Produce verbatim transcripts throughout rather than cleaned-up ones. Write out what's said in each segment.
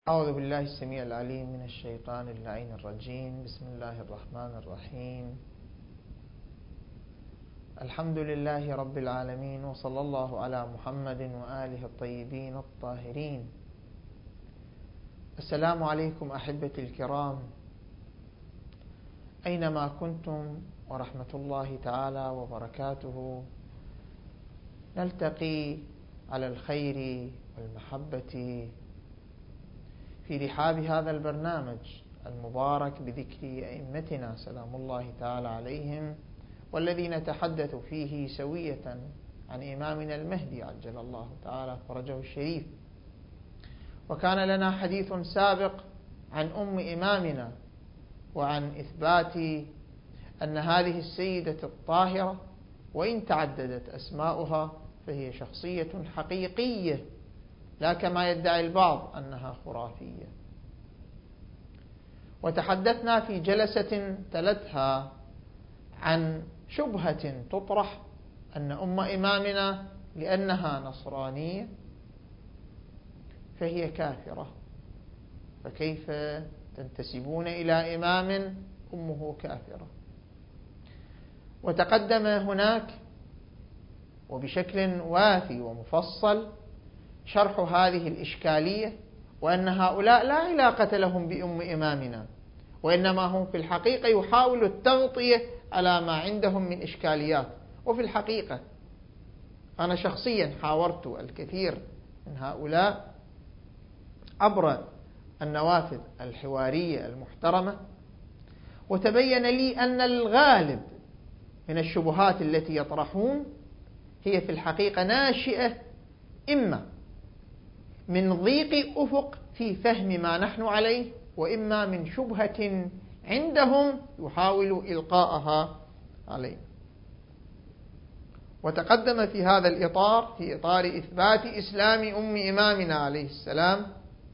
أعوذ بالله السميع العليم من الشيطان اللعين الرجيم. بسم الله الرحمن الرحيم. الحمد لله رب العالمين، وصلى الله على محمد وآله الطيبين الطاهرين. السلام عليكم أحبتي الكرام، أينما كنتم، ورحمة الله تعالى وبركاته. نلتقي على الخير والمحبة في رحاب هذا البرنامج المبارك بذكر أئمتنا سلام الله تعالى عليهم، والذي نتحدث فيه سوية عن إمامنا المهدي عجل الله تعالى فرجه الشريف. وكان لنا حديث سابق عن أم إمامنا، وعن إثبات أن هذه السيدة الطاهرة وإن تعددت أسماؤها فهي شخصية حقيقية، لا كما يدعي البعض أنها خرافية. وتحدثنا في جلسة تلتها عن شبهة تطرح أن أم إمامنا لأنها نصرانية فهي كافرة، فكيف تنتسبون إلى إمام أمه كافرة؟ وتقدم هناك وبشكل وافي ومفصل شرح هذه الإشكالية، وأن هؤلاء لا علاقة لهم بأم إمامنا، وإنما هم في الحقيقة يحاولوا التغطية على ما عندهم من إشكاليات. وفي الحقيقة أنا شخصيا حاورت الكثير من هؤلاء عبر النوافذ الحوارية المحترمة، وتبين لي أن الغالب من الشبهات التي يطرحون هي في الحقيقة ناشئة إما من ضيق أفق في فهم ما نحن عليه، وإما من شبهة عندهم يحاولوا إلقاءها علينا. وتقدم في هذا الإطار، في إطار إثبات إسلام أم إمامنا عليه السلام،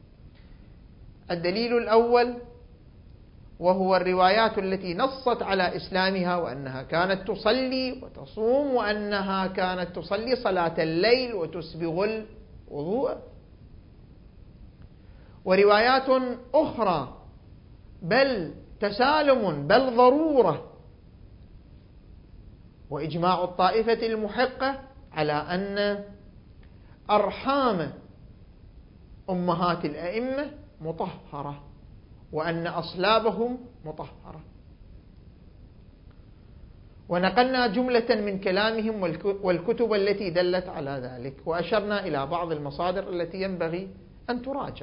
الدليل الأول وهو الروايات التي نصت على إسلامها، وأنها كانت تصلي وتصوم، وأنها كانت تصلي صلاة الليل وتسبغ الوضوء. وروايات أخرى بل تسالم بل ضرورة وإجماع الطائفة المحقة على أن أرحام أمهات الأئمة مطهرة، وأن أصلابهم مطهرة. ونقلنا جملة من كلامهم والكتب التي دلت على ذلك، وأشرنا إلى بعض المصادر التي ينبغي أن تراجع.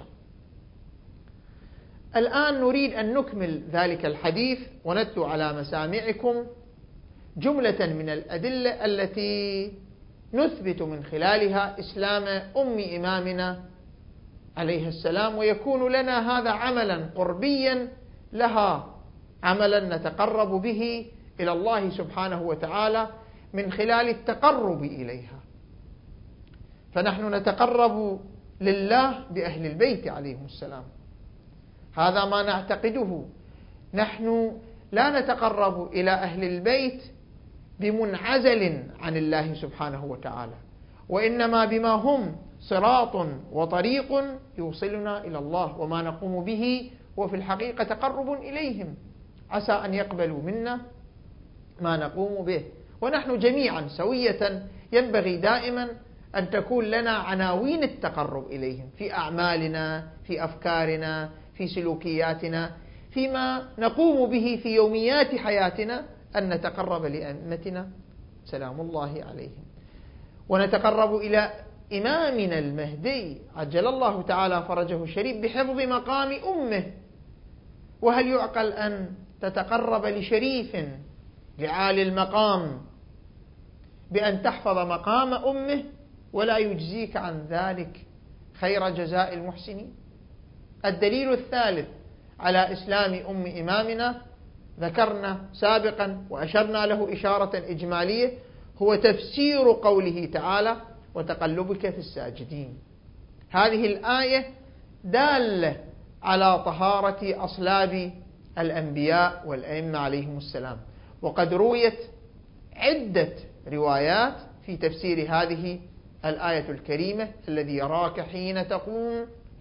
الآن نريد أن نكمل ذلك الحديث ونتلو على مسامعكم جملة من الأدلة التي نثبت من خلالها إسلام أم إمامنا عليه السلام، ويكون لنا هذا عملا قربيا لها، عملا نتقرب به إلى الله سبحانه وتعالى من خلال التقرب إليها. فنحن نتقرب لله بأهل البيت عليهم السلام، هذا ما نعتقده. نحن لا نتقرب إلى أهل البيت بمنعزل عن الله سبحانه وتعالى، وإنما بما هم صراط وطريق يوصلنا إلى الله، وما نقوم به وفي الحقيقة تقرب إليهم، عسى أن يقبلوا منا ما نقوم به. ونحن جميعا سوية ينبغي دائما أن تكون لنا عناوين التقرب إليهم في أعمالنا، في أفكارنا، في سلوكياتنا، فيما نقوم به في يوميات حياتنا، أن نتقرب لأئمتنا سلام الله عليهم. ونتقرب إلى إمامنا المهدي عجل الله تعالى فرجه الشريف بحفظ مقام أمه. وهل يعقل أن تتقرب لشريف لعالي المقام بأن تحفظ مقام أمه ولا يجزيك عن ذلك خير جزاء المحسنين؟ الدليل الثالث على إسلام أم إمامنا ذكرنا سابقا وأشرنا له إشارة إجمالية، هو تفسير قوله تعالى وتقلبك في الساجدين. هذه الآية دالة على طهارة أصلاب الأنبياء والأئمة عليهم السلام، وقد رويت عدة روايات في تفسير هذه الآية الكريمة: الذي يراك حين تقوم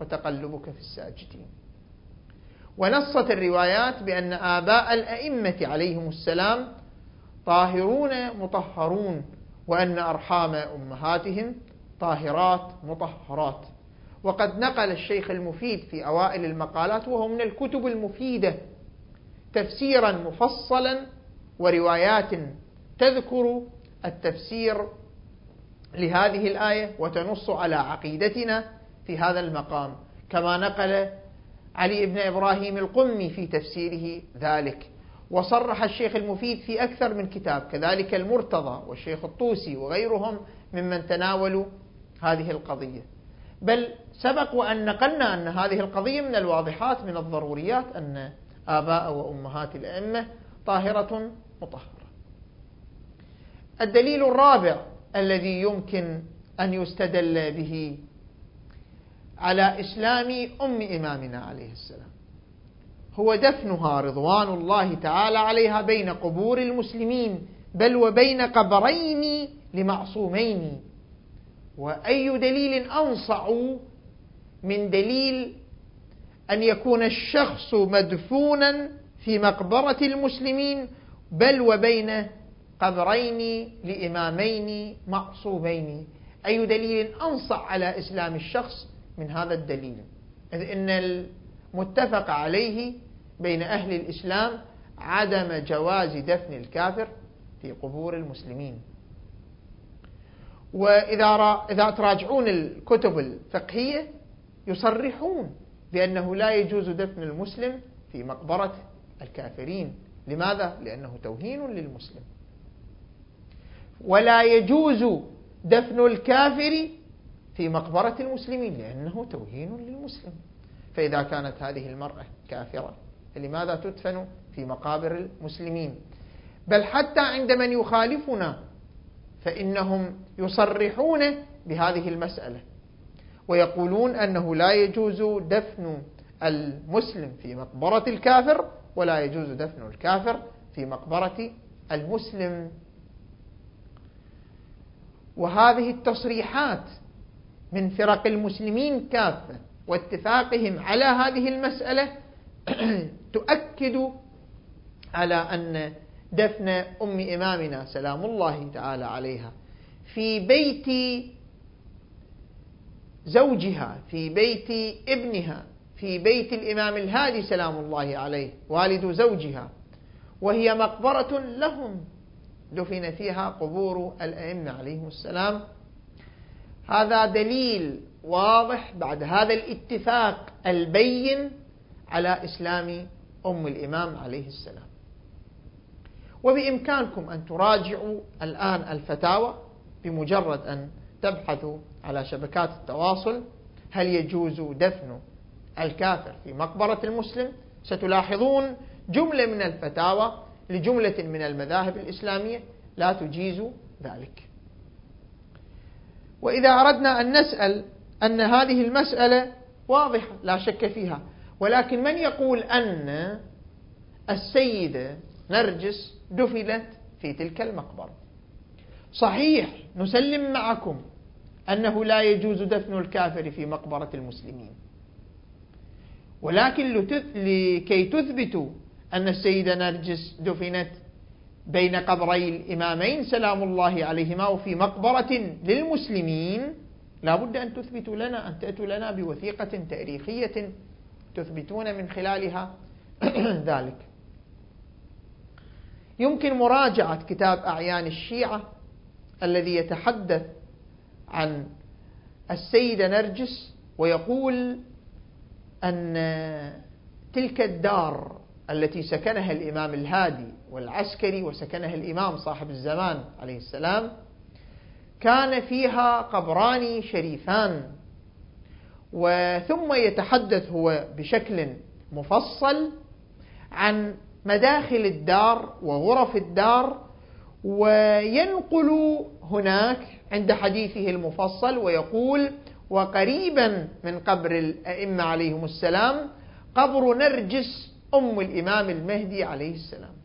وتقلبك في الساجدين. ونصت الروايات بأن آباء الأئمة عليهم السلام طاهرون مطهرون، وأن أرحام أمهاتهم طاهرات مطهرات. وقد نقل الشيخ المفيد في أوائل المقالات، وهو من الكتب المفيدة، تفسيرا مفصلا وروايات تذكر التفسير لهذه الآية وتنص على عقيدتنا في هذا المقام، كما نقل علي بن إبراهيم القمي في تفسيره ذلك. وصرح الشيخ المفيد في أكثر من كتاب، كذلك المرتضى والشيخ الطوسي وغيرهم ممن تناولوا هذه القضية. بل سبق وأن نقلنا أن هذه القضية من الواضحات، من الضروريات، أن آباء وأمهات الأئمة طاهرة مطهرة. الدليل الرابع الذي يمكن أن يستدل به على إسلام أم إمامنا عليه السلام هو دفنها رضوان الله تعالى عليها بين قبور المسلمين، بل وبين قبرين لمعصومين. وأي دليل أنصع من دليل أن يكون الشخص مدفونا في مقبرة المسلمين بل وبين قبرين لإمامين معصومين؟ أي دليل أنصع على إسلام الشخص من هذا الدليل؟ إذ إن المتفق عليه بين أهل الإسلام عدم جواز دفن الكافر في قبور المسلمين. وإذا إذا تراجعون الكتب الفقهية يصرحون بأنه لا يجوز دفن المسلم في مقبرة الكافرين. لماذا؟ لأنه توهين للمسلم. ولا يجوز دفن الكافر في مقبرة المسلمين لأنه توهين للمسلم. فإذا كانت هذه المرأة كافرة فلماذا تدفن في مقابر المسلمين؟ بل حتى عند من يخالفنا فإنهم يصرحون بهذه المسألة ويقولون أنه لا يجوز دفن المسلم في مقبرة الكافر ولا يجوز دفن الكافر في مقبرة المسلم. وهذه التصريحات من فرق المسلمين كافة واتفاقهم على هذه المسألة تؤكد على أن دفن أم إمامنا سلام الله تعالى عليها في بيت زوجها، في بيت ابنها، في بيت الإمام الهادي سلام الله عليه والد زوجها، وهي مقبرة لهم دفن فيها قبور الأئمة عليهم السلام، هذا دليل واضح بعد هذا الاتفاق البين على إسلام أم الإمام عليه السلام. وبإمكانكم أن تراجعوا الآن الفتاوى بمجرد أن تبحثوا على شبكات التواصل هل يجوز دفن الكافر في مقبرة المسلم، ستلاحظون جملة من الفتاوى لجملة من المذاهب الإسلامية لا تجيز ذلك. وإذا أردنا أن نسأل أن هذه المسألة واضحة لا شك فيها، ولكن من يقول أن السيدة نرجس دفنت في تلك المقبرة؟ صحيح نسلم معكم أنه لا يجوز دفن الكافر في مقبرة المسلمين، ولكن لكي تثبتوا أن السيدة نرجس دفنت بين قبري الإمامين سلام الله عليهما وفي مقبرة للمسلمين لا بد أن تثبتوا لنا، أن تأتوا لنا بوثيقة تاريخية تثبتون من خلالها ذلك. يمكن مراجعة كتاب أعيان الشيعة الذي يتحدث عن السيدة نرجس ويقول أن تلك الدار التي سكنها الإمام الهادي والعسكري وسكنها الإمام صاحب الزمان عليه السلام كان فيها قبران شريفان. وثم يتحدث هو بشكل مفصل عن مداخل الدار وغرف الدار، وينقل هناك عند حديثه المفصل ويقول وقريبا من قبر الأئمة عليهم السلام قبر نرجس أم الإمام المهدي عليه السلام.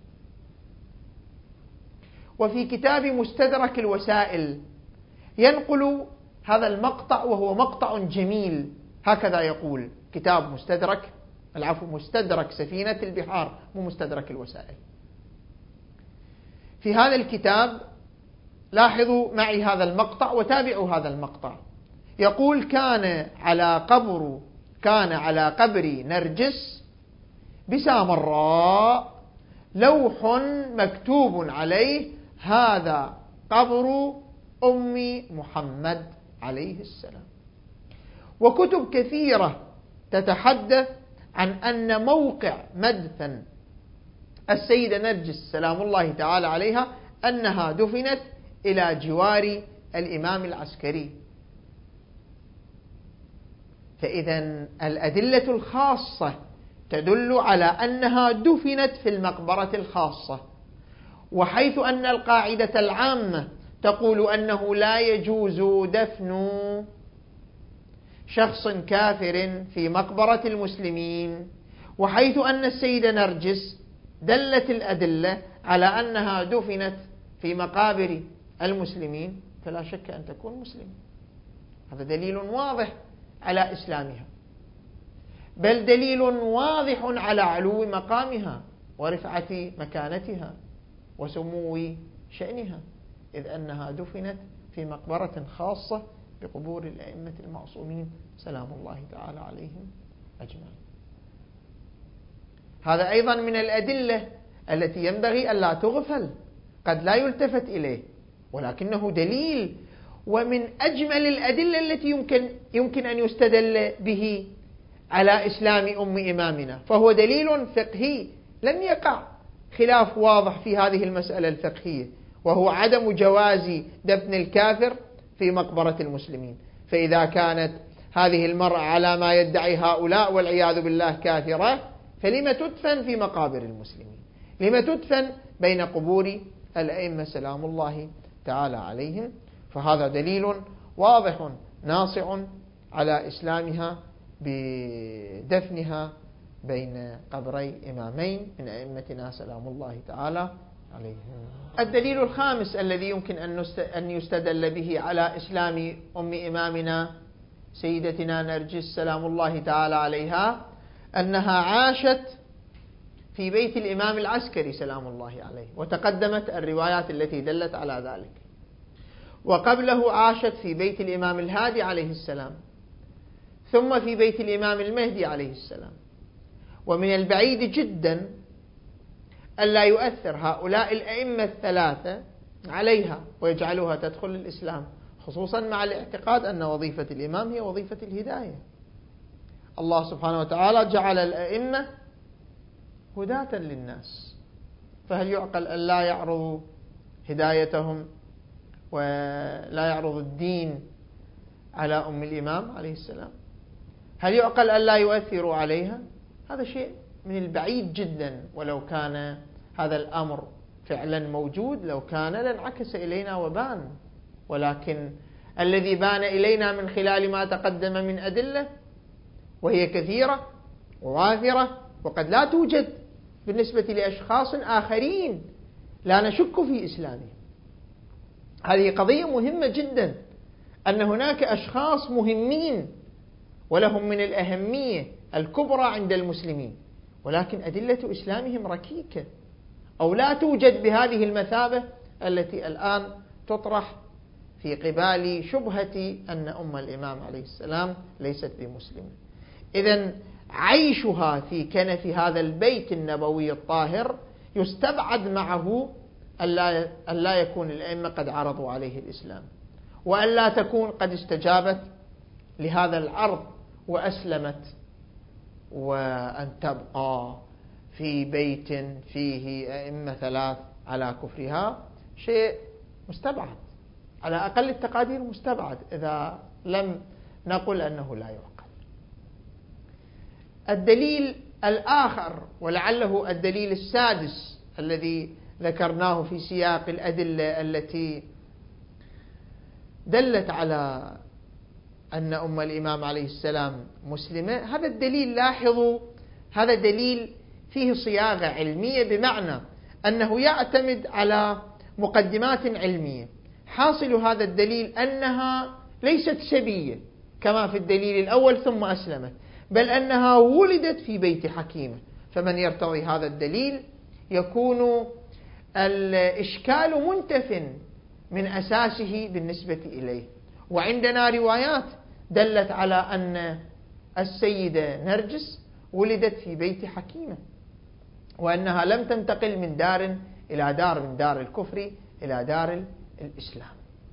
وفي كتاب مستدرك الوسائل ينقل هذا المقطع وهو مقطع جميل هكذا يقول كتاب مستدرك العفو مستدرك سفينة البحار، مو مستدرك الوسائل. في هذا الكتاب لاحظوا معي هذا المقطع وتابعوا هذا المقطع. يقول: كان على قبر كان على قبر نرجس بسامراء لوح مكتوب عليه: هذا قبر أم محمد عليه السلام. وكتب كثيرة تتحدث عن أن موقع مدفن السيدة نرجس سلام الله تعالى عليها أنها دفنت إلى جوار الإمام العسكري. فإذا الأدلة الخاصة تدل على أنها دفنت في المقبرة الخاصة، وحيث أن القاعدة العامة تقول أنه لا يجوز دفن شخص كافر في مقبرة المسلمين، وحيث أن السيدة نرجس دلت الأدلة على أنها دفنت في مقابر المسلمين، فلا شك أن تكون مسلمة. هذا دليل واضح على إسلامها، بل دليل واضح على علو مقامها ورفعة مكانتها وسمو شأنها، إذ أنها دفنت في مقبرة خاصة بقبور الأئمة المعصومين سلام الله تعالى عليهم أجمعين. هذا أيضا من الأدلة التي ينبغي ألا تغفل، قد لا يلتفت إليه ولكنه دليل، ومن أجمل الأدلة التي يمكن يمكن أن يستدل به على إسلام أم إمامنا، فهو دليل فقهي لم يقع خلاف واضح في هذه المسألة الفقهية، وهو عدم جواز دفن الكافر في مقبرة المسلمين. فإذا كانت هذه المرأة على ما يدعي هؤلاء والعياذ بالله كافرة، فلما تدفن في مقابر المسلمين؟ لما تدفن بين قبور الأئمة سلام الله تعالى عليهم؟ فهذا دليل واضح ناصع على إسلامها بدفنها بين قبري إمامين من أئمتنا سلام الله تعالى عليهم. الدليل الخامس الذي يمكن أن يستدل به على إسلام أم إمامنا سيدتنا نرجس سلام الله تعالى عليها أنها عاشت في بيت الإمام العسكري سلام الله عليه، وتقدمت الروايات التي دلت على ذلك. وقبله عاشت في بيت الإمام الهادي عليه السلام، ثم في بيت الإمام المهدي عليه السلام. ومن البعيد جدا ألا يؤثر هؤلاء الأئمة الثلاثة عليها ويجعلوها تدخل الإسلام، خصوصا مع الاعتقاد أن وظيفة الإمام هي وظيفة الهداية. الله سبحانه وتعالى جعل الأئمة هداة للناس، فهل يعقل أن لا يعرض هدايتهم ولا يعرض الدين على أم الإمام عليه السلام؟ هل يعقل أن لا يؤثروا عليها؟ هذا شيء من البعيد جدا، ولو كان هذا الأمر فعلا موجود لو كان لانعكس إلينا وبان، ولكن الذي بان إلينا من خلال ما تقدم من أدلة وهي كثيرة ووافرة، وقد لا توجد بالنسبة لأشخاص آخرين لا نشك في إسلامهم. هذه قضية مهمة جدا، أن هناك أشخاص مهمين ولهم من الأهمية الكبرى عند المسلمين، ولكن أدلة إسلامهم ركيكة أو لا توجد بهذه المثابة التي الآن تطرح في قبال شبهة أن أم الإمام عليه السلام ليست بمسلمة. إذن عيشها في كنف هذا البيت النبوي الطاهر يستبعد معه أن لا يكون الأئمة قد عرضوا عليه الإسلام، وأن لا تكون قد استجابت لهذا العرض وأسلمت، وأن تبقى في بيت فيه أئمة ثلاث على كفرها شيء مستبعد، على أقل التقادير مستبعد، إذا لم نقل أنه لا يعقل. الدليل الآخر ولعله الدليل السادس الذي ذكرناه في سياق الأدلة التي دلت على أن أم الإمام عليه السلام مسلمة، هذا الدليل لاحظوا هذا دليل فيه صياغة علمية، بمعنى أنه يعتمد على مقدمات علمية. حاصل هذا الدليل أنها ليست سبية كما في الدليل الأول ثم أسلمت، بل أنها ولدت في بيت حكيمة. فمن يرتضي هذا الدليل يكون الإشكال منتف من أساسه بالنسبة إليه. وعندنا روايات دلت على أن السيدة نرجس ولدت في بيت حكيمة، وأنها لم تنتقل من دار إلى دار، من دار الكفر إلى دار الإسلام.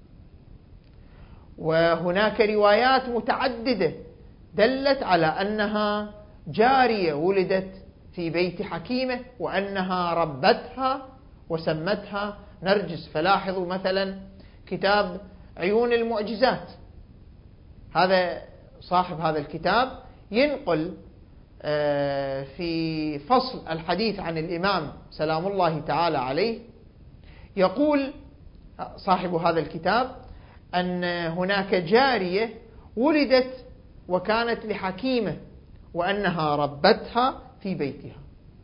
وهناك روايات متعددة دلت على أنها جارية ولدت في بيت حكيمة، وأنها ربتها وسمتها نرجس. فلاحظوا مثلا كتاب عيون المعجزات، هذا صاحب هذا الكتاب ينقل في فصل الحديث عن الإمام سلام الله تعالى عليه، يقول صاحب هذا الكتاب أن هناك جارية ولدت وكانت لحكيمة، وأنها ربتها في بيتها.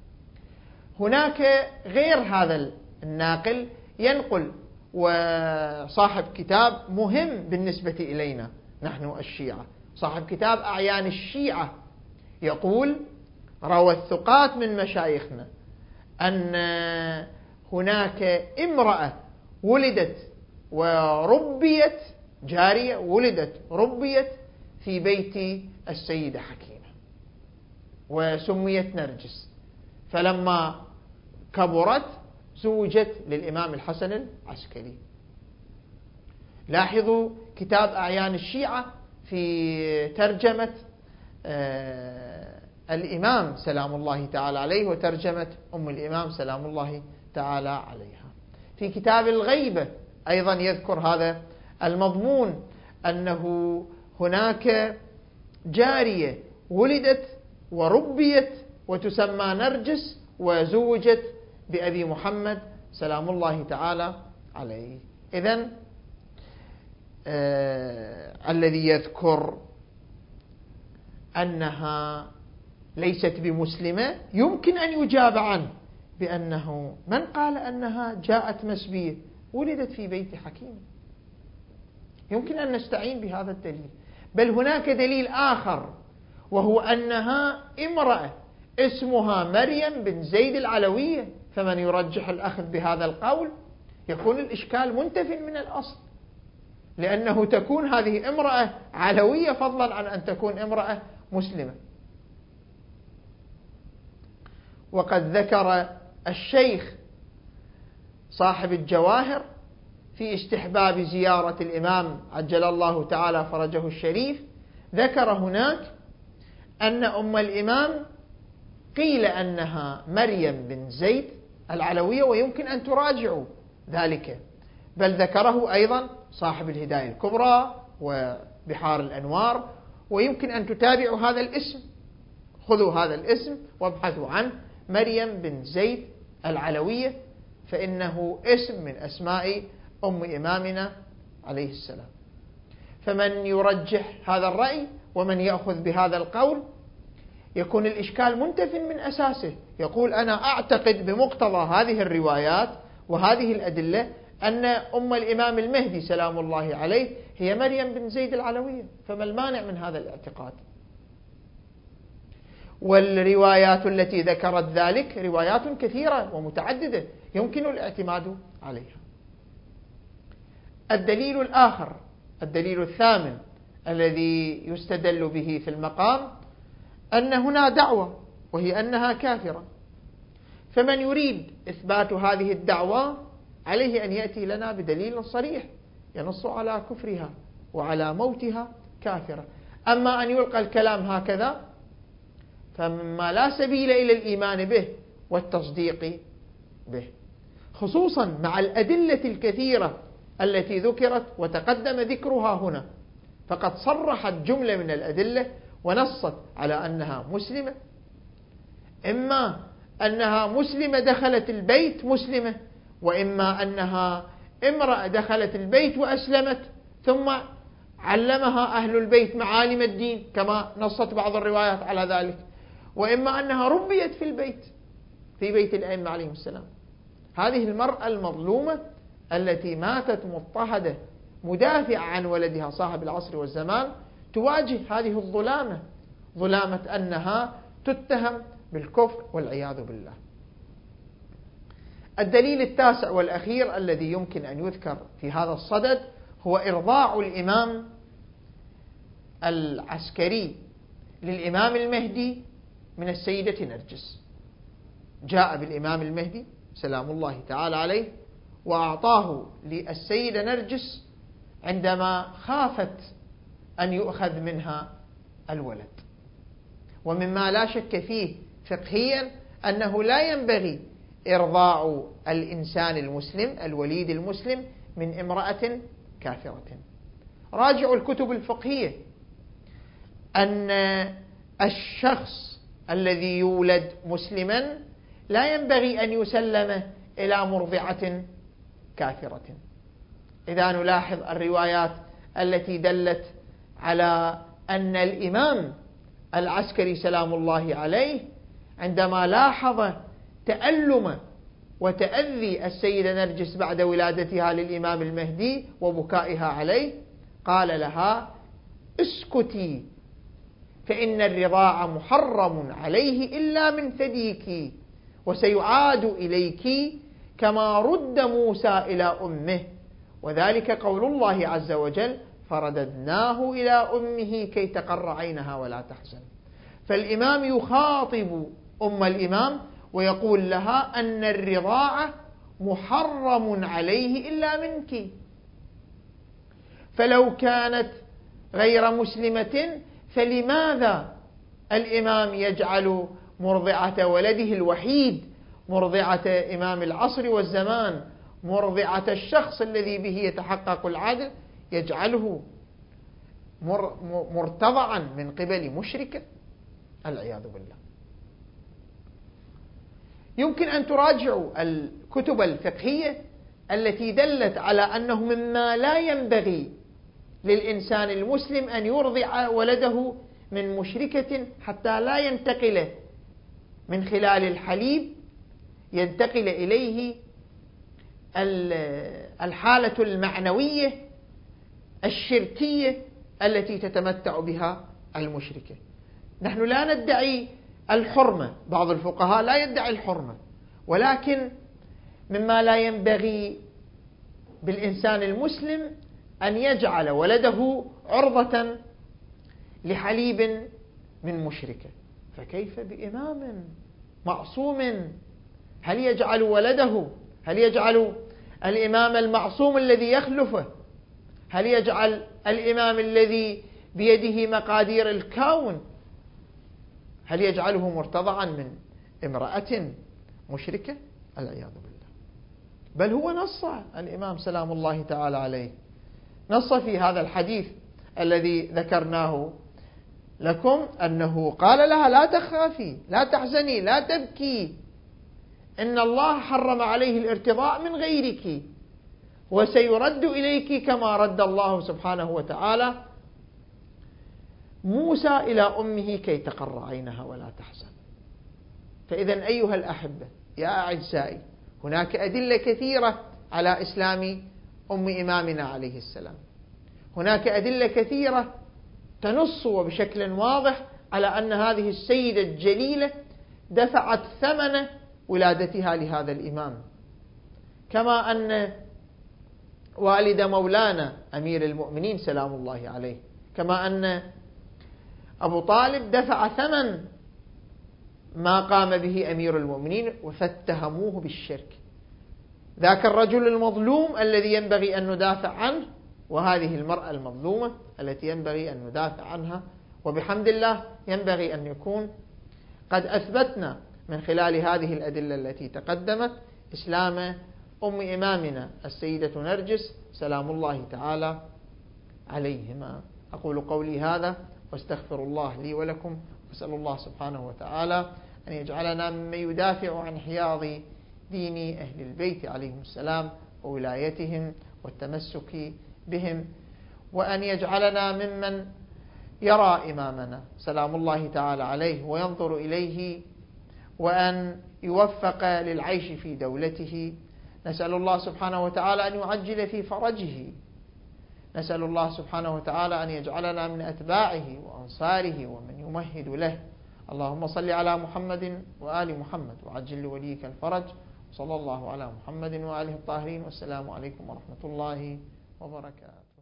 هناك غير هذا الناقل ينقل، وصاحب كتاب مهم بالنسبة إلينا نحن الشيعة، صاحب كتاب أعيان الشيعة، يقول: روى الثقات من مشايخنا أن هناك امرأة ولدت وربيت، جارية ولدت ربيت في بيت السيدة حكيمة وسميت نرجس، فلما كبرت زوجت للإمام الحسن العسكري. لاحظوا كتاب أعيان الشيعة في ترجمة آه الإمام سلام الله تعالى عليه وترجمة أم الإمام سلام الله تعالى عليها. في كتاب الغيبة أيضا يذكر هذا المضمون، أنه هناك جارية ولدت وربيت وتسمى نرجس وزوجت بأبي محمد سلام الله تعالى عليه. إذن آه الذي يذكر أنها ليست بمسلمة يمكن أن يجاب عنه بأنه من قال أنها جاءت مسبية ولدت في بيت حكيم؟ يمكن أن نستعين بهذا الدليل. بل هناك دليل آخر، وهو أنها امرأة اسمها مريم بن زيد العلوية، فمن يرجح الأخذ بهذا القول يكون الإشكال منتف من الأصل، لأنه تكون هذه امرأة علوية فضلا عن أن تكون امرأة مسلمة. وقد ذكر الشيخ صاحب الجواهر في استحباب زيارة الإمام عجل الله تعالى فرجه الشريف، ذكر هناك أن أم الإمام قيل أنها مريم بن زيد العلوية، ويمكن أن تراجعوا ذلك، بل ذكره أيضا صاحب الهداية الكبرى وبحار الأنوار، ويمكن أن تتابعوا هذا الاسم، خذوا هذا الاسم وابحثوا عنه، مريم بن زيد العلوية، فإنه اسم من أسماء أم إمامنا عليه السلام. فمن يرجح هذا الرأي ومن يأخذ بهذا القول يكون الإشكال منتف من أساسه، يقول: أنا أعتقد بمقتضى هذه الروايات وهذه الأدلة أن أم الإمام المهدي سلام الله عليه هي مريم بن زيد العلوية، فما المانع من هذا الاعتقاد؟ والروايات التي ذكرت ذلك روايات كثيرة ومتعددة يمكن الاعتماد عليها. الدليل الآخر، الدليل الثامن الذي يستدل به في المقام، أن هنا دعوة وهي أنها كافرة، فمن يريد إثبات هذه الدعوة عليه أن يأتي لنا بدليل صريح ينص على كفرها وعلى موتها كافرة. أما أن يلقى الكلام هكذا فما لا سبيل إلى الإيمان به والتصديق به، خصوصا مع الأدلة الكثيرة التي ذكرت وتقدم ذكرها هنا. فقد صرحت جملة من الأدلة ونصت على أنها مسلمة، إما أنها مسلمة دخلت البيت مسلمة، وإما أنها امرأة دخلت البيت وأسلمت ثم علمها أهل البيت معالم الدين كما نصت بعض الروايات على ذلك، وإما أنها ربيت في البيت في بيت الأئمة عليهم السلام. هذه المرأة المظلومة التي ماتت مضطهدة مدافعة عن ولدها صاحب العصر والزمان تواجه هذه الظلامة، ظلامة أنها تتهم بالكفر والعياذ بالله. الدليل التاسع والأخير الذي يمكن أن يذكر في هذا الصدد هو إرضاع الإمام العسكري للإمام المهدي من السيدة نرجس. جاء بالإمام المهدي سلام الله تعالى عليه وأعطاه للسيدة نرجس عندما خافت أن يؤخذ منها الولد. ومما لا شك فيه فقهيا أنه لا ينبغي إرضاع الإنسان المسلم الوليد المسلم من امرأة كافرة. راجعوا الكتب الفقهية أن الشخص الذي يولد مسلما لا ينبغي أن يسلم إلى مرضعة كافرة. إذا نلاحظ الروايات التي دلت على أن الإمام العسكري سلام الله عليه عندما لاحظ تألم وتأذي السيدة نرجس بعد ولادتها للإمام المهدي وبكائها عليه قال لها: اسكتي فإن الرضاع محرم عليه إلا من ثديك، وسيعاد إليك كما رد موسى إلى أمه، وذلك قول الله عز وجل: فرددناه إلى أمه كي تقر عينها ولا تحزن. فالإمام يخاطب أم الإمام ويقول لها أن الرضاعة محرم عليه إلا منك. فلو كانت غير مسلمة فلماذا الإمام يجعل مرضعة ولده الوحيد، مرضعة إمام العصر والزمان، مرضعة الشخص الذي به يتحقق العدل، يجعله مرتضعا من قبل مشركة؟ العياذ بالله. يمكن أن تراجعوا الكتب الفقهية التي دلت على أنه مما لا ينبغي للإنسان المسلم أن يرضع ولده من مشركة حتى لا ينتقل من خلال الحليب ينتقل إليه الحالة المعنوية الشركية التي تتمتع بها المشركة. نحن لا ندعي الحرمة، بعض الفقهاء لا يدعي الحرمة، ولكن مما لا ينبغي بالإنسان المسلم أن يجعل ولده عرضة لحليب من مشركة، فكيف بإمام معصوم؟ هل يجعل ولده، هل يجعل الإمام المعصوم الذي يخلفه، هل يجعل الإمام الذي بيده مقادير الكون، هل يجعله مرتضعا من امرأة مشركة؟ العياذ بالله. بل هو نص الإمام سلام الله تعالى عليه، نص في هذا الحديث الذي ذكرناه لكم أنه قال لها: لا تخافي، لا تحزني، لا تبكي، إن الله حرم عليه الارتضاع من غيرك، وسيرد إليك كما رد الله سبحانه وتعالى موسى إلى أمه كي تقر عينها ولا تحزن. فإذا أيها الأحبة يا أعزائي، هناك أدلة كثيرة على إسلام أم إمامنا عليه السلام، هناك أدلة كثيرة تنص وبشكل واضح على أن هذه السيدة الجليلة دفعت ثمن ولادتها لهذا الإمام، كما أن والد مولانا أمير المؤمنين سلام الله عليه، كما أن أبو طالب دفع ثمن ما قام به أمير المؤمنين وفاتهموه بالشرك. ذاك الرجل المظلوم الذي ينبغي أن ندافع عنه، وهذه المرأة المظلومة التي ينبغي أن ندافع عنها. وبحمد الله ينبغي أن يكون قد أثبتنا من خلال هذه الأدلة التي تقدمت إسلام أم إمامنا السيدة نرجس سلام الله تعالى عليهما. أقول قولي هذا واستغفر الله لي ولكم، وأسأل الله سبحانه وتعالى أن يجعلنا ممن يدافع عن حياض دين أهل البيت عليهم السلام وولايتهم والتمسك بهم، وأن يجعلنا ممن يرى إمامنا سلام الله تعالى عليه وينظر إليه، وأن يوفق للعيش في دولته. نسأل الله سبحانه وتعالى أن يعجل في فرجه، نسأل الله سبحانه وتعالى أن يجعلنا من أتباعه وأنصاره ومن يمهد له. اللهم صل على محمد وآل محمد وعجل لوليك الفرج. صلى الله على محمد وآله الطاهرين، والسلام عليكم ورحمة الله وبركاته.